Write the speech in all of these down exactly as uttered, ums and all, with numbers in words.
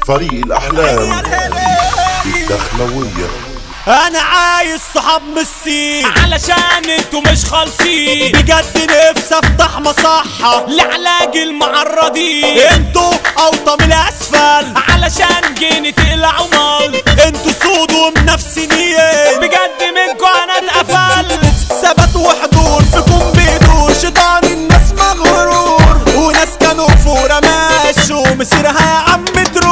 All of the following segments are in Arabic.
فريق الأحلام الدخلوية. انا عايز صحاب مسين علشان انتو مش خالصين، بجد نفسي افتح مصحة لعلاج المعرضين. انتو اوطى من الاسفل علشان جيني تقلعوا مال، انتو سود ومنافسين بجد منكو انا اتقفل. ثبات وحضور فيكم بيدور، شيطان الناس مغرور، وناس كانوا فورة ماشوا مسيرها يا عم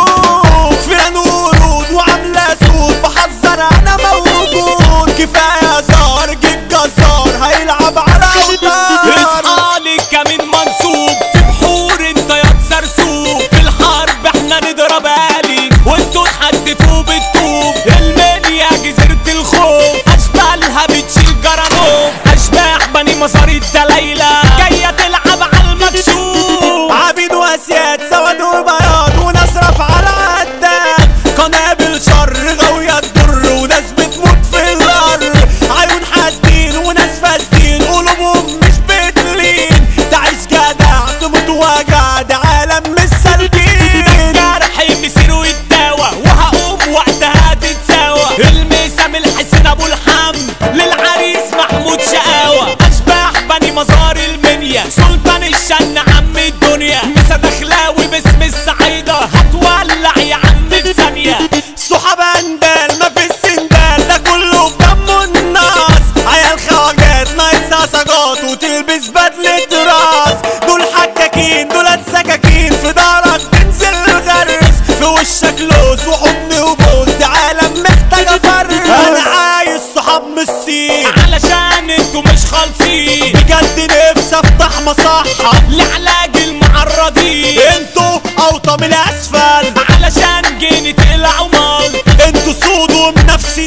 تروح. فيران ورود وعاملة سود، بحذر انا موجود. كفاية زار جيب جزار هيلعب على اوتار. اصحالي كمين منصوب في بحور انت يا تسرسوب، في الحرب احنا نضرب آلي وانتوا تحدفوا بالطوب. المنيا جزيرة الخوف اشبالها بتشيل جرانوف، اشباح بني مسار الدلايلة جاية تلعب على المكشوف. عبيد واسياد سواد وبياض وناس رافعة على عداد، قنابل شر غاوية تضر وناس بتموت في الارض. عيون حاسدين وناس فاسدين قلوبهم مش بتلين، تعيش جدع تموت وجع ده عالم مش سالكين. جرحي مسيره ويتداوى وهقوم وقتها تتساوى. المسام الحسين ابو الحمد للعريس محمود شقاوة، اشباح بني مزار المنيا سلطان الشن عم الدنيا. مسا دخلاوي باسم السعيدة هتولع يا عم في ثانية. صحاب اندال ما في السندال ده كله في دمه الناس، عيال خواجات ناقصة سجات وتلبس بدلة راس. دول حكاكين دولت سكاكين في دارك تنزل الغرس، في وشك لوز وحضن وبوس دي عالم محتاجة فرس. انا عايز صحاب مسين علشان انتوا مش خالصين، بجد نفسي افتح مصحة لعلاج المعرضين. انتوا اوطى من الاسفل علشان جيني تقلعوا مال، انتوا سود ومنافسين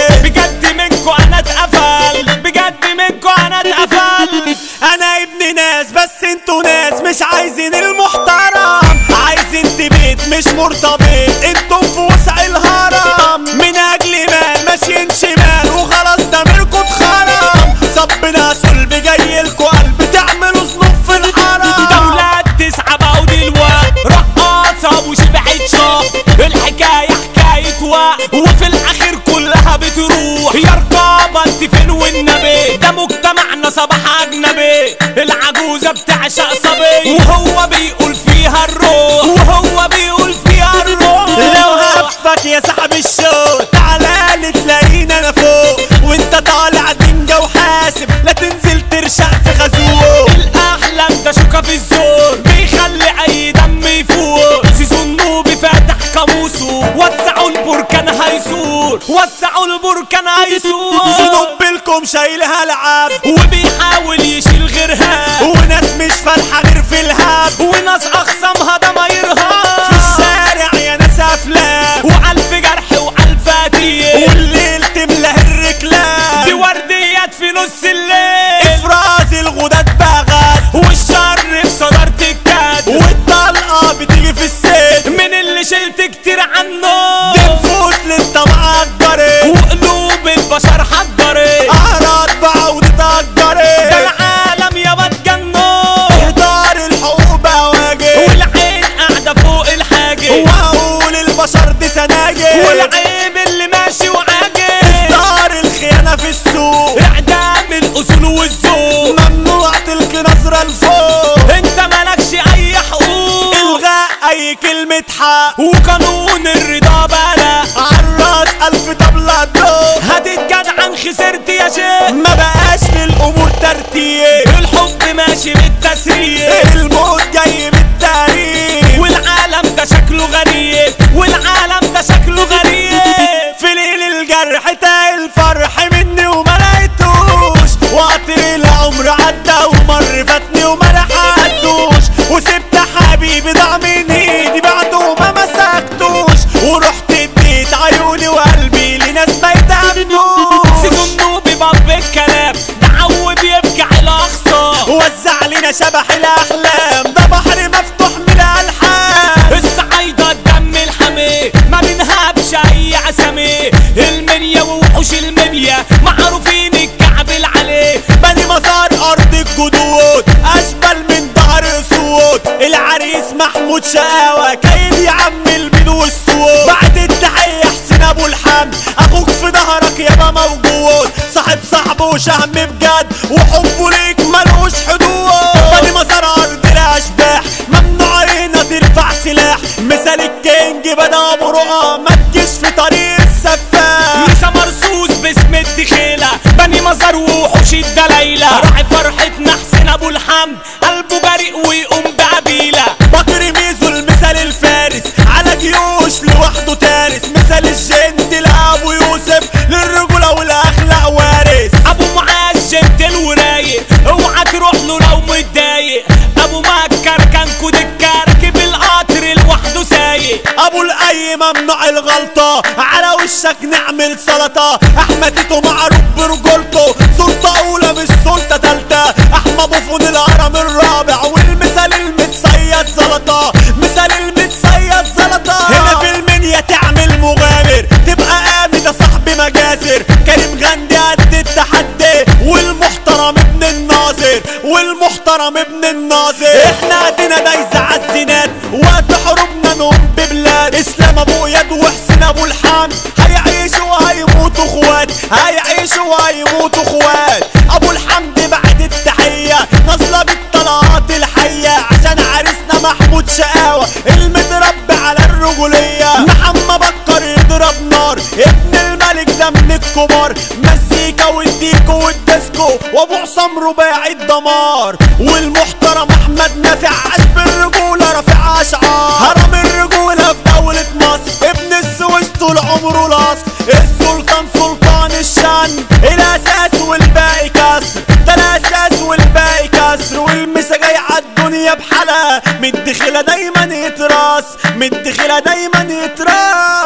بجد منكو انا اتقفل، بجد منكو انا اتقفل. انا ابن ناس بس انتوا ناس مش عايزين المحترم، عايزين تبيت مش مرتبط، انتوا في وسع الهرم. من اجل مال ماشيين شمال وخلاص دميركوا اتخرم، صبنا صلب جايلكوا قلب تعملوا ذنوب في الحرم. دولات تسعى بقوا دلوقت رقاصة وشبعت شاق، الحكاية حكاية وقت وفي الاخر كلها بتروح. يا رقابة انت فين والنبي ده مجتمعنا صباح اجنبي، العجوزة بتعشق صبي وهو بيقول فيها الروح، وهو بيقول فيها الروح. لو هفك يا صاحب الشوق تعالى تلاقينا انا فوق، وانت طالع دنجة وحاسب لا تنزل ترشق في خازوق. الاحلام ده شوكة في الزور بيخلي اي دم يفوق، سيزون النوبي فاتح قاموسه وسعوا البركان هيسور، وسعوا البركان هيسور. ذنوب بالكم شايلها لعب وبيحاول يشيل غيرها، وناس مش فالحة غير في الهاب، وناس اخصامها ضمايرها. في الشارع يا ناس افلام وألف جرح وألف قتيل، والليل تملى الركلام دي ورديات في نص الليل. افراز الغداد بغد والشر في صدارة الكاد، والطلقة بتيجي في السيد من اللي شلت كتير عنه. دي نفوس للطمع الجري وقلوب البشر حجري، اعراض بعودة الجري ده العالم يابا اتجنوا. اهدار الحقوق بقى واجب والعين قاعدة فوق الحاجب، واقول البشر دي سناجب والعيب اللي ماشي وعاجب. اصدار الخيانة في السوق، اعدام الاصول والذوق، ممنوع تلقي نظرة لفوق، انت مالكش اي حقوق. الغاء اي كلمة حق وقانون الرضا بلا، عالراس الف طبلة دوق، هتتجدعن خسرت يا شيخ. ما بقاش للامور ترتيب، الحب ماشي بالتسريب، الموت جاي بالتاريخ، والعالم ده شكله غريب، والعالم ده شكله غريب. في ليل الجرح تاي الفرح مني وما لقيتوش، وقطر العمر عدى ومر فاتني وما لحقتوش، وسبت حبيبي ضاع من ايدي بعده وما مسكتوش، ورحت اديت عيوني وقلبي لناس ما يتأمنوش. سيزو النوبي باب الكلام ده عو بيبكي على الاخصام، وزع لنا شبح الاحلام ده مثال الكينج بدا ابو رقى ما تجيش في طريق السفاح. مسا مرصوص باسم الدخيلة بني مزار وحوش الدلايلة راعي فرحتنا حسين ابو الحمد قلبه جريء ويقوم بعبيلة. بكر ميزو المثال الفارس على جيوش لوحده تارس. مثال الجند لابو يوسف للرجولة والاخلاق وارث. ابو معاذ جنتل ورايق اوعى تروح له لو متضايق. ابو مكر كان كودكا راكب القطر لوحده سايق. ابو الاي ممنوع الغلطة على وشك نعمل سلطة. احمد تيتو معروف برجولته سلطة اولى مش سلطة تالتة. احمد بوفون الهرم الرابع والمثال المتصيد زلطة. مثال المتصيد زلطة. هنا في المنيا تعمل مغامر تبقى قامي ده صاحبي مجازر. كريم غندي قد التحدي والمحترم ابن الناظر والمحترم ابن الناظر. احنا قدنا دايزة عالزينات وقت حروبنا نقوم ببلاد. اسلام ابو اياد وحسين ابو الحمد هيعيشوا وهيموتوا اخوات. هيعيشوا وهيموتوا اخوات. ابو الحمد بعد التحية نازلة بالطلقات الحية عشان عريسنا محمود شقاوة المتربي على الرجولية. محمد بكر يضرب نار ابن الملك ده من الكبار. مزيكا والديكو والديسكو وابو عصام رباعي الدمار. والمحترم احمد نافع عاش بالرجولة رافع اشعار. هرم الرجولة في دولة مصر ابن السويس طول عمره لاصق. السلطان سلطان الشان الاساس والباقي كسر. ده الاساس والباقي كسر. والمسا جاي عالدنيا بحالها مدخلة دايما يتراس. مدخلة دايما يتراس.